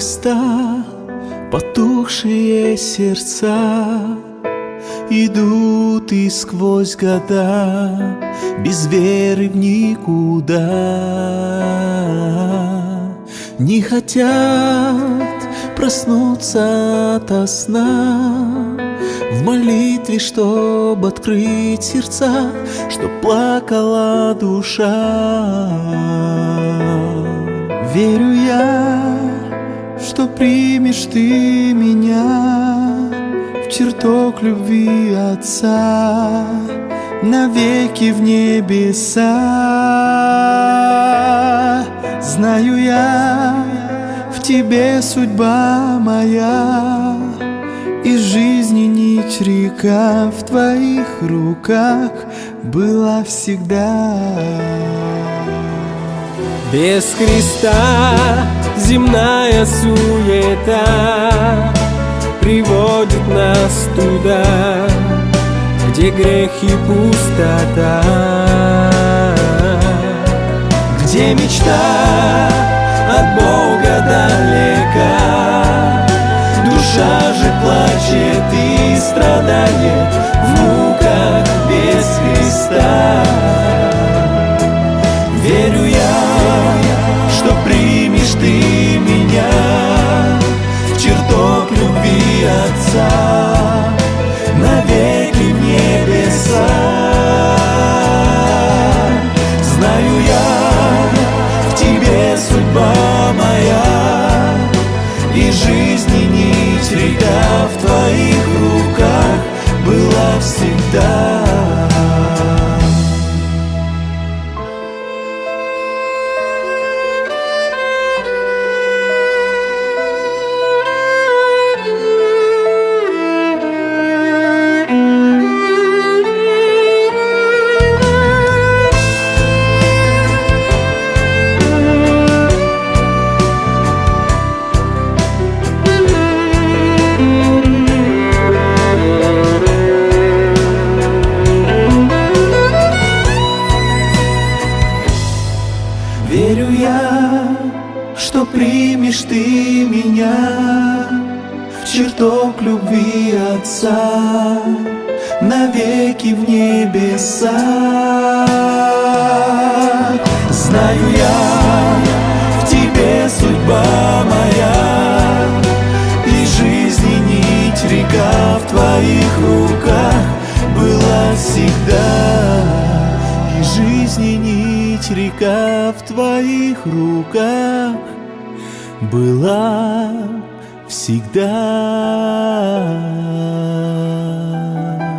Христа потухшие сердца идут и сквозь года без веры в никуда. Не хотят проснуться ото сна в молитве, чтоб открыть сердца, чтоб плакала душа. Верю я, что примешь ты меня в чертог любви Отца, навеки в небеса. Знаю я, в тебе судьба моя, и жизни нить река в твоих руках была всегда. Без Христа земная суета приводит нас туда, где грех и пустота, где мечта от Бога далека, душа же плачет и страдает в муках без Христа. Верю я, что примешь ты меня в чертог любви Отца, навеки в небеса. Знаю я, в тебе судьба моя, и жизни нить река в твоих руках была всегда. Верю я, что примешь ты меня в чертог любви Отца, навеки в небеса. Знаю я, в тебе судьба моя, и жизни нить река в твоих руках была всегда. И жизни нить река в твоих руках была всегда.